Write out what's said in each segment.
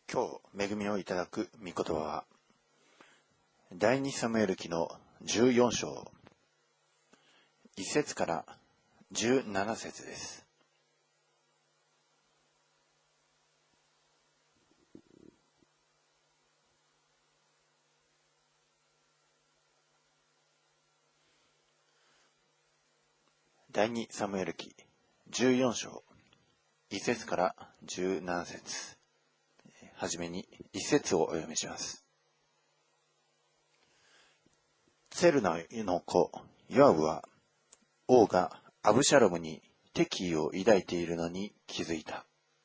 今日恵みをいただく御言葉は第二サムエル記の14章1節から17節です。第二サムエル記14章1節から17節、はじめに1節をお読みします。ツェルナの子ヨアブは王がアブシャロムに敵意を抱いているのに気づいた。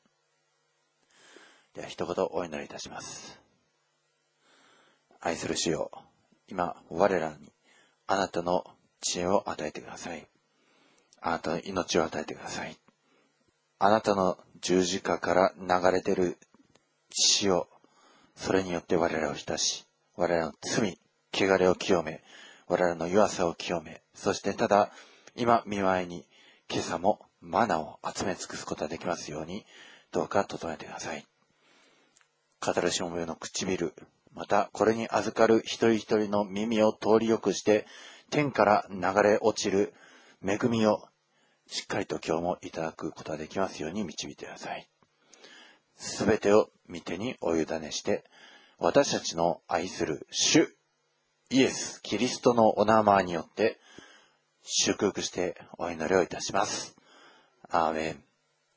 では一言お祈りいたします。愛する主よ、今我らにあなたの知恵を与えてください。あなたの命を与えてください。あなたの十字架から流れ出る血を、それによって我らを浸し、我らの罪、汚れを清め、我らの弱さを清め、そしてただ今見舞いに今朝もマナを集め尽くすことができますように、どうか整えてください。語るしもべの唇、またこれに預かる一人一人の耳を通りよくして、天から流れ落ちる恵みをしっかりと今日もいただくことができますように導いてください。すべてを御手にお委ねして、私たちの愛する主イエス・キリストのお名前によって祝福してお祈りをいたします。アーメン。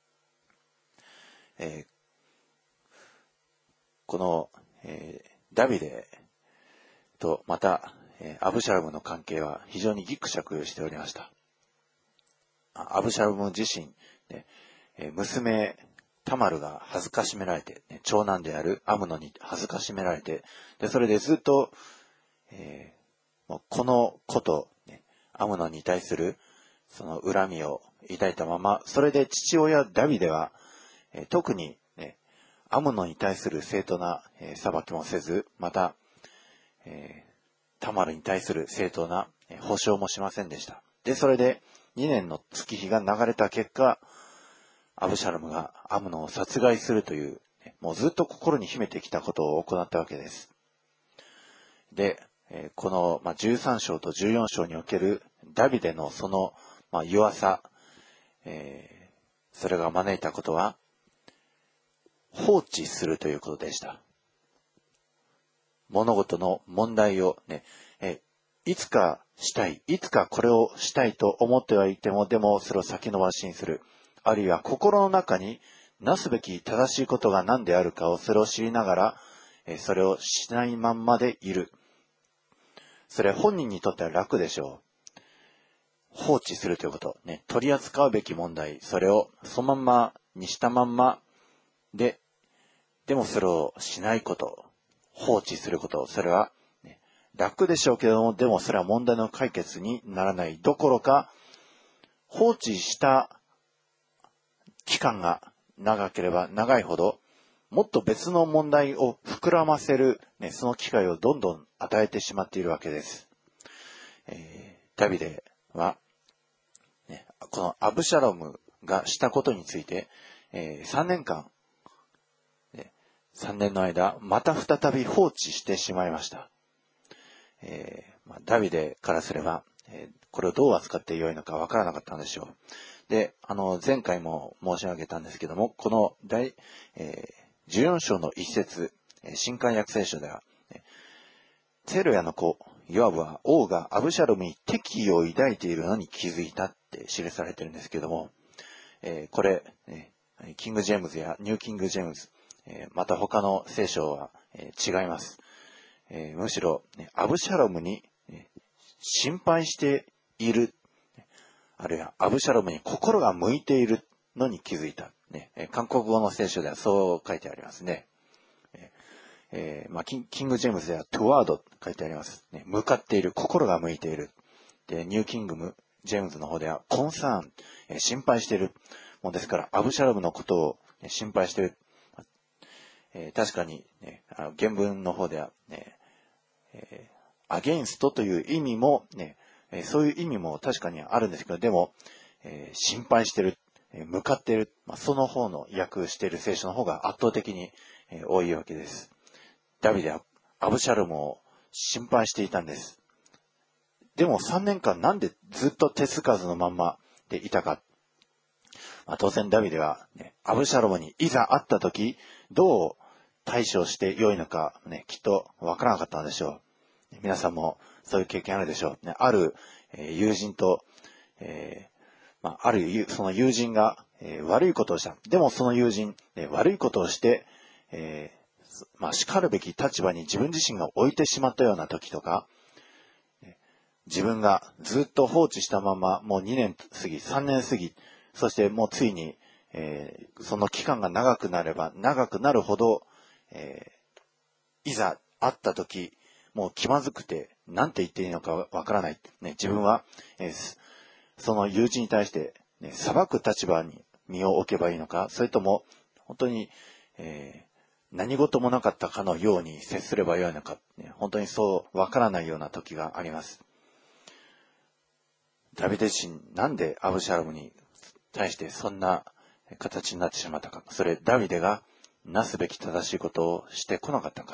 この、ダビデとまた、アブシャロムの関係は非常にギクシャクしておりました。アブシャロム自身、娘タマルが恥ずかしめられて、長男であるアムノに恥ずかしめられて、でそれでずっと、このこと、アムノに対するその恨みを抱いたまま、それで父親ダビデは、特に、アムノに対する正当な、裁きもせず、また、タマルに対する正当な、保証もしませんでした。で、それで2年の月日が流れた結果、アブシャロムがアムノを殺害するという、もうずっと心に秘めてきたことを行ったわけです。で、この13章と14章におけるダビデのその弱さ、それが招いたことは放置するということでした。物事の問題をいつかしたい、いつかこれをしたいと思ってはいても、でもそれを先延ばしにする。あるいは心の中になすべき正しいことが何であるかをそれを知りながら、それをしないまんまでいる。それ本人にとっては楽でしょう。放置するということ。取り扱うべき問題。それをそのまんまにしたまんまで、でもそれをしないこと。放置すること。それは、楽でしょうけども、でもそれは問題の解決にならないどころか、放置した期間が長ければ長いほど、もっと別の問題を膨らませる、その機会をどんどん与えてしまっているわけです。ダビデは、このアブシャロムがしたことについて、3年間、3年の間、また再び放置してしまいました。ダビデからすれば、これをどう扱ってよいのかわからなかったんでしょう。で、前回も申し上げたんですけども、この14章の一節、新漢訳聖書では、ツェルヤの子、ヨアブは王がアブシャロムに敵意を抱いているのに気づいたって記されてるんですけども、これ、キング・ジェームズやニュー・キング・ジェームズ、また他の聖書は、違います。むしろ、アブシャロムに、心配している、あるいはアブシャロムに心が向いているのに気づいた。韓国語の聖書ではそう書いてありますね。キング・ジェームズでは toward と書いてあります。向かっている、心が向いている。で、ニュー・キング・ジェームズの方では concern、心配している。もうですから、アブシャロムのことを、心配している。確かに、原文の方では、against という意味も、そういう意味も確かにあるんですけど、でも、心配してる。 向かっている、その方の訳している聖書の方が圧倒的に多いわけです。ダビデはアブシャロムを心配していたんです。でも3年間なんでずっと手つかずのまんまでいたか。当然ダビデは、アブシャロムにいざ会った時、どう対処して良いのか、きっとわからなかったのでしょう。皆さんもそういう経験あるでしょう。ある友人と、その友人が悪いことをした。でもその友人、悪いことをして、叱るべき立場に自分自身が置いてしまったような時とか、自分がずっと放置したまま、もう2年過ぎ、3年過ぎ、そしてもうついに、その期間が長くなれば長くなるほど、いざ会った時、もう気まずくて、なんて言っていいのかわからない。自分は、その友人に対して、裁く立場に身を置けばいいのか、それとも、本当に、何事もなかったかのように接すればよいのか、本当にそうわからないような時があります。ダビデ自身、なんでアブシャロムに対してそんな形になってしまったか。それ、ダビデがなすべき正しいことをしてこなかったから。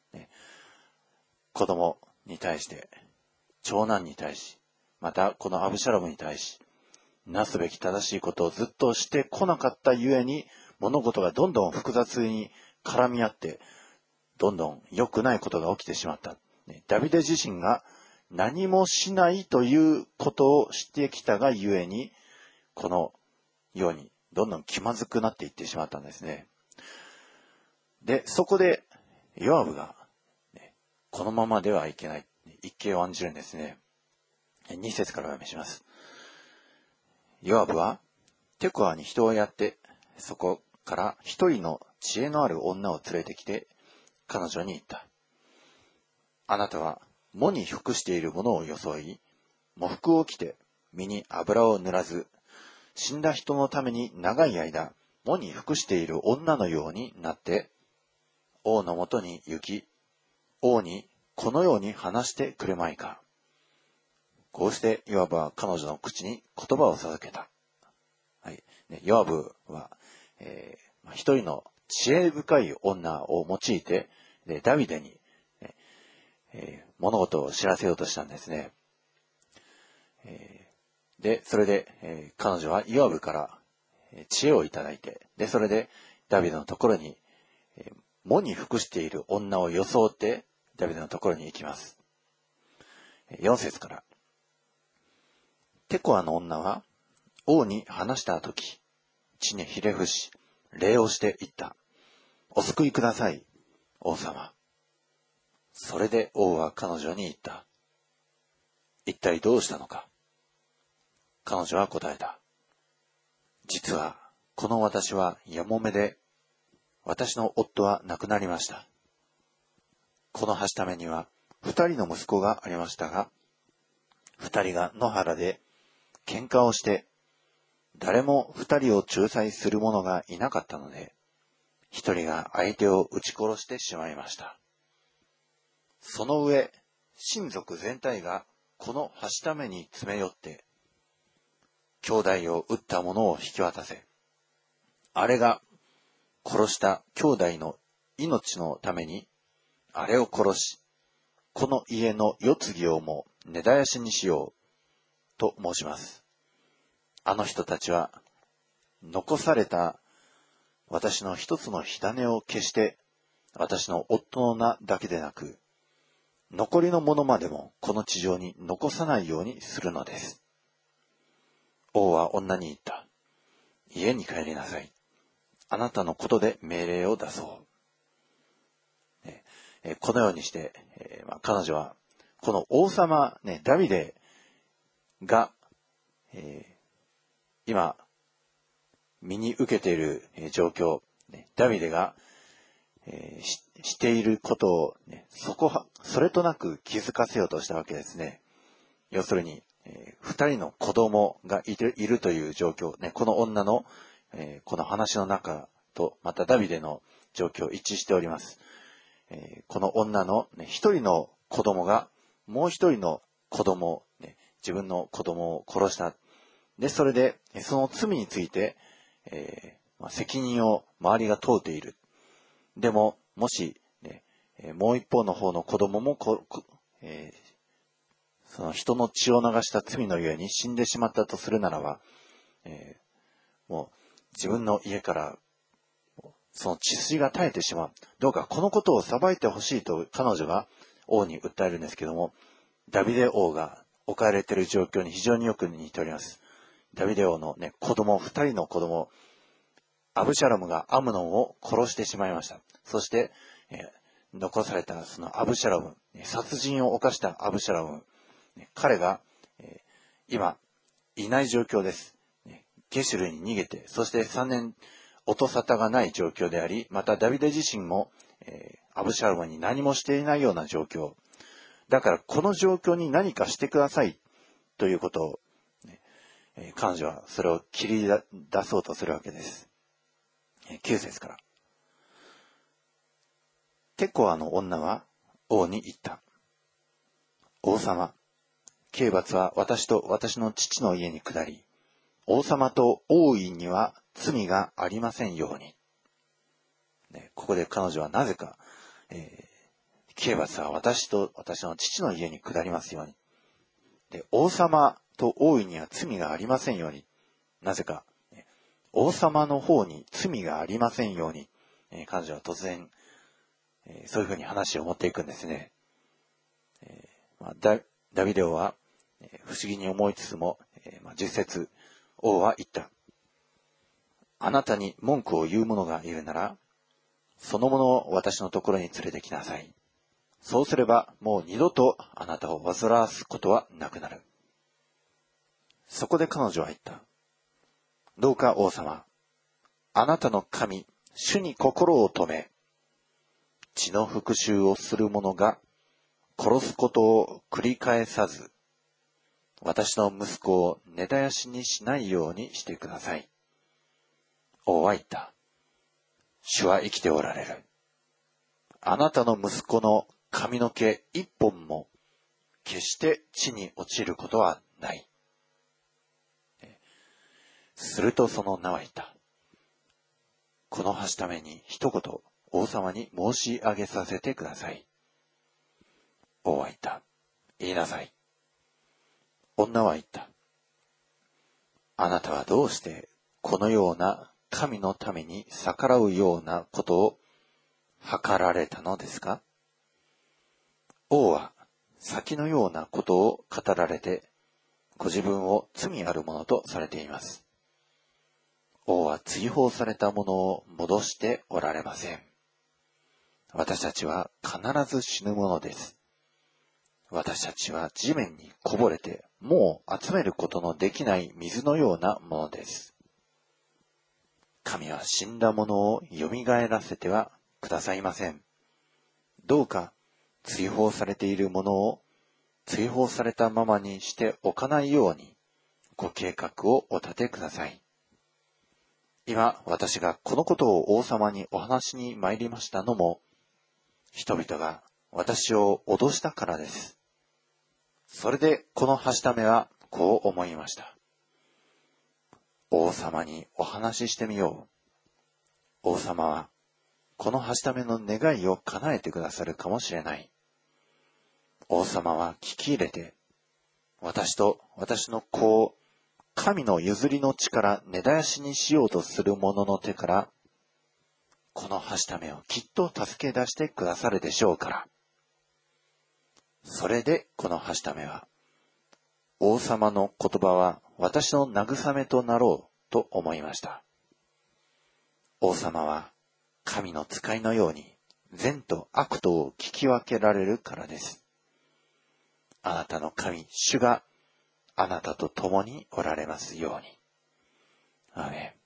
子供に対して、長男に対し、またこのアブシャロムに対し、なすべき正しいことをずっとしてこなかったゆえに、物事がどんどん複雑に絡み合って、どんどん良くないことが起きてしまった。ダビデ自身が何もしないということをしてきたがゆえに、このようにどんどん気まずくなっていってしまったんですね。で、そこでヨアブが、このままではいけない。一計を案じるんですね。2節からお読みします。ヨアブはテコアに人をやって、そこから一人の知恵のある女を連れてきて、彼女に言った。あなたは喪に服しているものを装い、喪服を着て身に油を塗らず、死んだ人のために長い間、喪に服している女のようになって、王のもとに行き、王にこのように話してくれまいか。こうしてヨアブは彼女の口に言葉を授けた。はい。ヨアブは、一人の知恵深い女を用いて、ダビデに、物事を知らせようとしたんですね。で、それで、彼女はヨアブから知恵をいただいて、で、それでダビデのところに、喪に服している女を装って、ダビデのところに行きます。4節から。テコアの女は、王に話したとき、地にひれ伏し、礼をして言った。お救いください、王様。それで王は彼女に言った。一体どうしたのか。彼女は答えた。実は、この私はやもめで、私の夫は亡くなりました。このはしためには、2人の息子がありましたが、2人が野原で喧嘩をして、誰も2人を仲裁する者がいなかったので、1人が相手を撃ち殺してしまいました。その上、親族全体がこのはしために詰め寄って、兄弟を撃った者を引き渡せ。あれが殺した兄弟の命のために、あれを殺し、この家の世継ぎをも根絶やしにしよう、と申します。あの人たちは、残された私の一つの火種を消して、私の夫の名だけでなく、残りのものまでもこの地上に残さないようにするのです。王は女に言った。家に帰りなさい。あなたのことで命令を出そう。このようにして、彼女は、この王様、ダビデが、今、身に受けている状況、ダビデが、していることを、それとなく気づかせようとしたわけですね。要するに、2人の子供がいるという状況、この女の、この話の中と、またダビデの状況一致しております。この女の、一人の子供がもう一人の子供、自分の子供を殺した。 で、それで、その罪について、責任を周りが問うている。でも、もし、ね、もう一方の方の子供もその人の血を流した罪のゆえに死んでしまったとするならば、もう自分の家からその血筋が絶えてしまう。どうかこのことを裁いてほしいと彼女が王に訴えるんですけども、ダビデ王が置かれている状況に非常によく似ております。ダビデ王のね、二人の子供、アブシャロムがアムノンを殺してしまいました。そして、残されたそのアブシャロム、殺人を犯したアブシャロム、彼が、今、いない状況です。ゲシュルに逃げて、そして3年、音沙汰がない状況であり、またダビデ自身も、アブシャロムに何もしていないような状況。だからこの状況に何かしてくださいということを、彼女はそれを切り出そうとするわけです。9節から。テコアの女は王に言った。王様、刑罰は私と私の父の家に下り、王様と王位には罪がありませんように。ここで彼女はなぜか、刑罰は私と私の父の家に下りますように。で、王様と王位には罪がありませんように。なぜか、王様の方に罪がありませんように。彼女は突然、そういうふうに話を持っていくんですね。ダビデ王は、不思議に思いつつも、10節、王は言った。あなたに文句を言う者がいるなら、その者を私のところに連れてきなさい。そうすればもう二度とあなたを煩わすことはなくなる。そこで彼女は言った。どうか王様、あなたの神、主に心を止め、血の復讐をする者が殺すことを繰り返さず、私の息子を根絶やしにしないようにしてください。王は言った。主は生きておられる。あなたの息子の髪の毛一本も決して地に落ちることはない。するとその女は言った。このはしために一言王様に申し上げさせてください。王は言った。言いなさい。女は言った。あなたはどうしてこのような神のために逆らうようなことを図られたのですか？王は先のようなことを語られて、ご自分を罪あるものとされています。王は追放されたものを戻しておられません。私たちは必ず死ぬものです。私たちは地面にこぼれて、もう集めることのできない水のようなものです。神は死んだものを蘇らせてはくださいません。どうか追放されているものを追放されたままにしておかないようにご計画をお立てください。今私がこのことを王様にお話しに参りましたのも、人々が私を脅したからです。それでこのはしためはこう思いました。王様にお話ししてみよう。王様はこのはしための願いを叶えてくださるかもしれない。王様は聞き入れて、私と私の子を神の譲りの地から根絶やしにしようとする者の手から、このはしためをきっと助け出してくださるでしょうから。それでこのはしためは、王様の言葉は私の慰めとなろうと思いました。王様は神の使いのように善と悪とを聞き分けられるからです。あなたの神、主があなたと共におられますように。アーメン。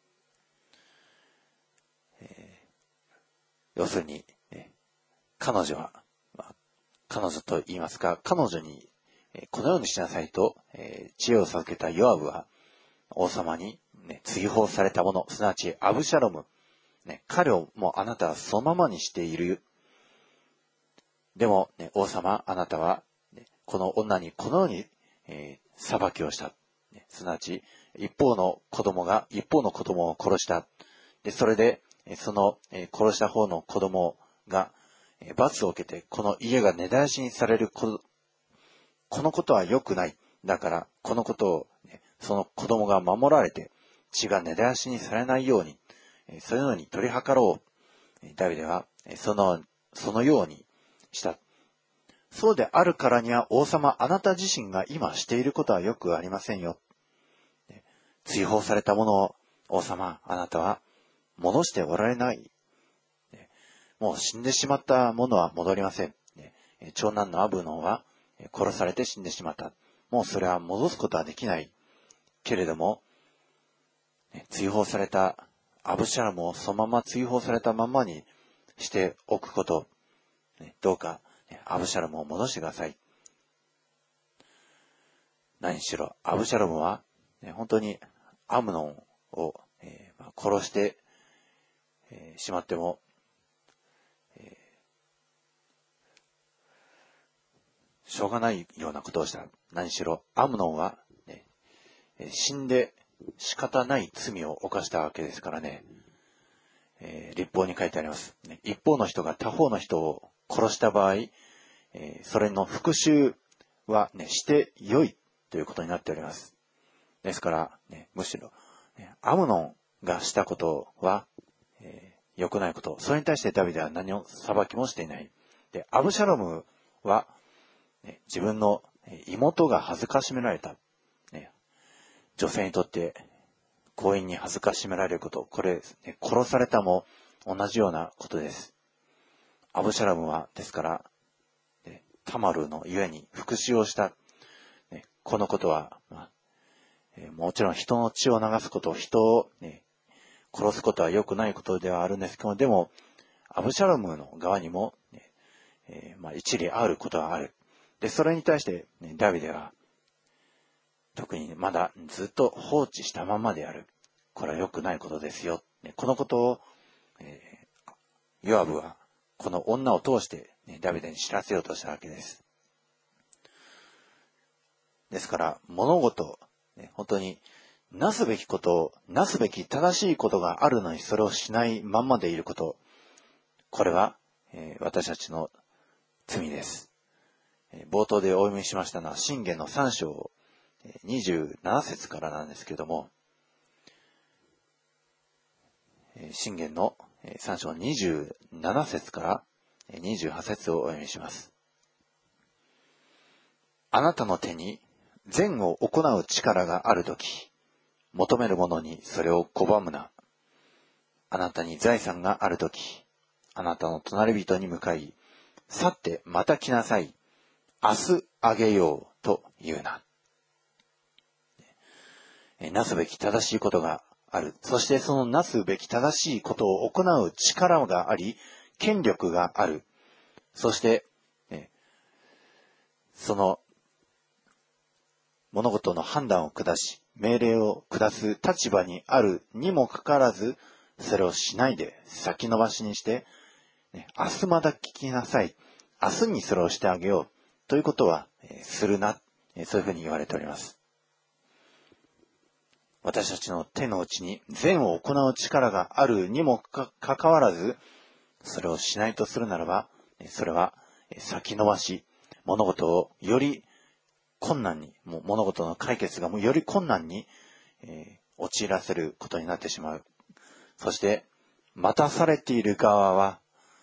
要するに、彼女は、彼女と言いますか、彼女に、このようにしなさいと、知恵を授けたヨアブは、王様に、追放された者、すなわちアブシャロム、彼をもうあなたはそのままにしている。でも、王様、あなたは、この女にこのように、裁きをした。 すなわち一方の子供が一方の子供を殺した。で、それで、その殺した方の子供が罰を受けて、この家が根絶やしにされるこのことは良くない。だから、このことを、その子供が守られて、血が根絶やしにされないように、そういうのに取り計ろう。ダビデは、そのようにした。そうであるからには、王様、あなた自身が今していることはよくありませんよ。追放されたものを、王様、あなたは戻しておられない。もう死んでしまったものは戻りません。長男のアブノンは殺されて死んでしまった。もうそれは戻すことはできない。けれども、追放されたアブシャロムをそのまま追放されたままにしておくこと。どうか、アブシャロムを戻してください。何しろ、アブシャロムは、本当にアムノンを、殺してしまっても、しょうがないようなことをした。何しろ、アムノンは、死んで仕方ない罪を犯したわけですからね。律法に書いてあります。一方の人が他方の人を殺した場合、それの復讐は、して良いということになっております。ですから、むしろ、アムノンがしたことは、良くないこと。それに対してダビデは何を裁きもしていない。で、アブシャロムは、自分の妹が恥ずかしめられた。女性にとって強引に恥ずかしめられること。これ、殺されたも同じようなことです。アブシャロムは、ですから、タマルのゆえに復讐をした。このことは、もちろん人の血を流すこと、人を、殺すことは良くないことではあるんですけど、でも、アブシャロムの側にも、一理あることはある。で、それに対して、ダビデは、特にまだずっと放置したままである。これは良くないことですよ。このことを、ヨアブは、この女を通して、ダビデに知らせようとしたわけです。ですから、物事、本当に、なすべきことを、なすべき正しいことがあるのにそれをしないまんまでいること。これは、私たちの罪です。冒頭でお読みしましたのは、箴言の3章27節からなんですけれども、箴言の3章27節から28節をお読みします。あなたの手に善を行う力があるとき、求める者にそれを拒むな。あなたに財産があるとき、あなたの隣人に向かい、去ってまた来なさい。明日あげようと言うな。なすべき正しいことがある。そしてそのなすべき正しいことを行う力があり、権力がある。そして、その物事の判断を下し、命令を下す立場にあるにもかかわらず、それをしないで先延ばしにして、明日また聞きなさい。明日にそれをしてあげよう。ということは、するな。そういうふうに言われております。私たちの手の内に善を行う力があるにもかかわらず、それをしないとするならば、それは先延ばし、物事をより困難に、物事の解決がより困難に、陥らせることになってしまう。そして、待たされている側は、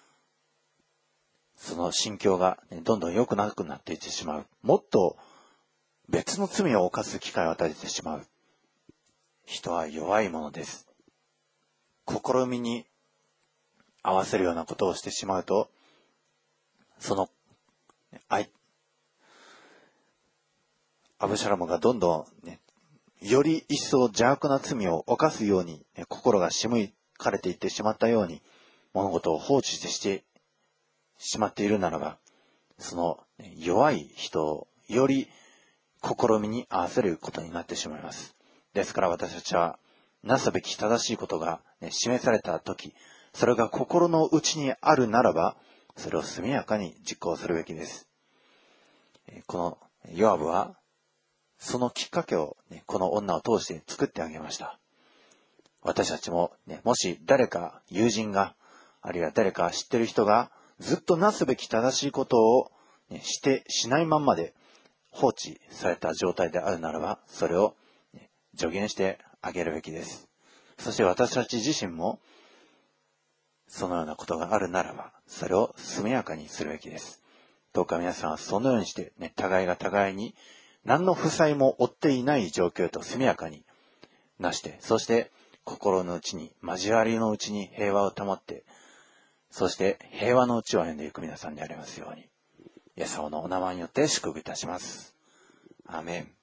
その心境がどんどん良くなくなっていってしまう。もっと別の罪を犯す機会を与えてしまう。人は弱いものです。試みに合わせるようなことをしてしまうと、そのアブシャロムがどんどん、より一層邪悪な罪を犯すように、心が仕向かれていってしまったように、物事を放置してしまっているならば、その弱い人をより試みに合わせることになってしまいます。ですから私たちは、なすべき正しいことが、示されたとき、それが心の内にあるならば、それを速やかに実行するべきです。このヨアブは、 そのきっかけを、ね、この女を通して作ってあげました。私たちも、ね、もし誰か友人が、あるいは誰か知ってる人がずっとなすべき正しいことを、ね、しないまんまで放置された状態であるならば、それを、ね、助言してあげるべきです。そして私たち自身も、そのようなことがあるならば、それを速やかにするべきです。どうか皆さんはそのようにして、ね、互いが互いに何の負債も負っていない状況と速やかになして、そして心の内に、交わりのうちに平和を保って、そして平和のうちを歩んでいく皆さんでありますように、イエス様のお名前によって祝福いたします。アーメン。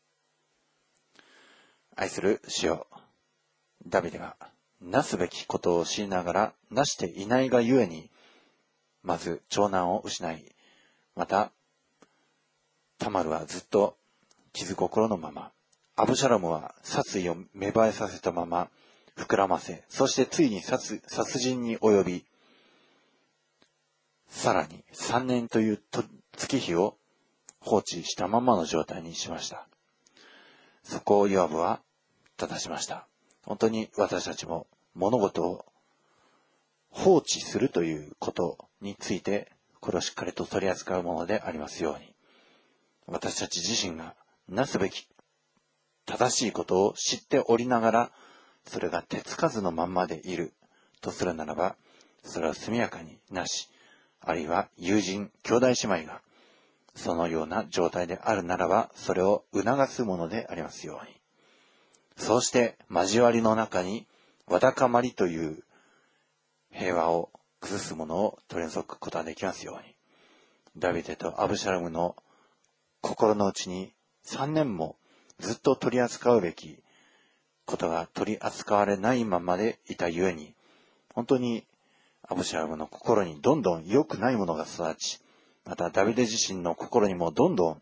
愛する主よ、ダビデがなすべきことを知りながらなしていないがゆえに、まず長男を失い、またタマルはずっと傷心のまま、アブシャロムは殺意を芽生えさせたまま膨らませ、そしてついに殺人に及び、さらに3年という月日を放置したままの状態にしました。そこをヨアブは正しました。本当に私たちも物事を放置するということについて、これをしっかりと取り扱うものでありますように、私たち自身がなすべき正しいことを知っておりながら、それが手つかずのまんまでいるとするならば、それを速やかになし、あるいは友人、兄弟姉妹がそのような状態であるならば、それを促すものでありますように。そうして交わりの中にわだかまりという平和を崩すものを取り除くことができますように。ダビデとアブシャロムの心の内に3年もずっと取り扱うべきことが取り扱われないままでいたゆえに、本当にアブシャロムの心にどんどん良くないものが育ち、またダビデ自身の心にもどんどん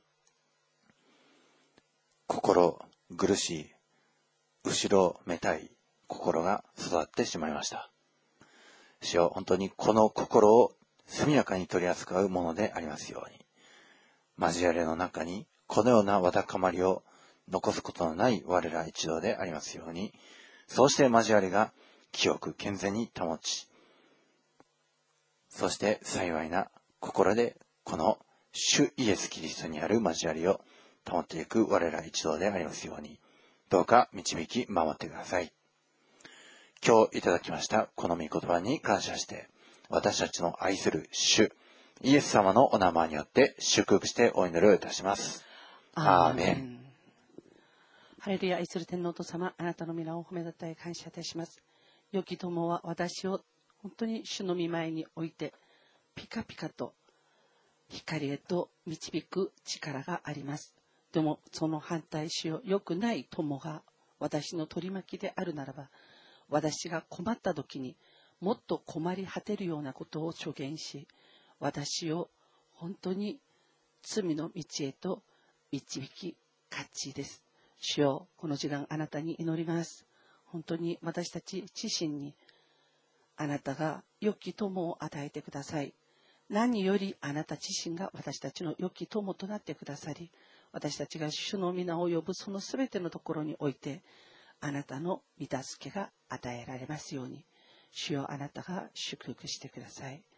心苦しい、後ろめたい心が育ってしまいました。主よ、本当にこの心を速やかに取り扱うものでありますように、交わりの中にこのようなわだかまりを残すことのない我ら一同でありますように、そうして交わりが清く健全に保ち、そして幸いな心でこの主イエスキリストにある交わりを保っていく我ら一同でありますように、どうか導き守ってください。今日いただきましたこの御言葉に感謝して、私たちの愛する主イエス様のお名前によって祝福してお祈りをいたします。アーメン。 ハレルヤ。愛する天皇と様、あなたの皆を褒めたたえ感謝いたします。良き友は私を本当に主の御前に置いてピカピカと光へと導く力があります。でもその反対しよう、良くない友が私の取り巻きであるならば、私が困った時にもっと困り果てるようなことを助言し、私を本当に罪の道へと導きがちです。主よ、この時間あなたに祈ります。本当に私たち自身にあなたが良き友を与えてください。何よりあなた自身が私たちの良き友となってくださり、私たちが主の皆を呼ぶそのすべてのところにおいて、あなたの御助けが与えられますように、主よ、あなたが祝福してください。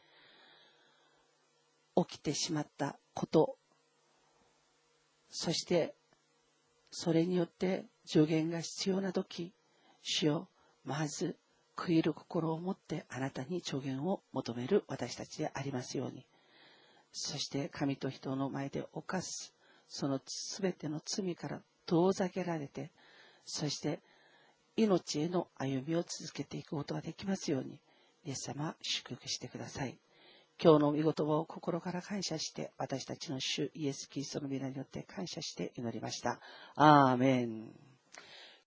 起きてしまったこと、そしてそれによって助言が必要なとき、主よ、まず悔いる心を持ってあなたに助言を求める私たちでありますように。そして神と人の前で犯すそのすべての罪から遠ざけられて、そして命への歩みを続けていくことができますように、イエス様祝福してください。今日の御言葉を心から感謝して、私たちの主イエスキリストの皆によって感謝して祈りました。アーメン。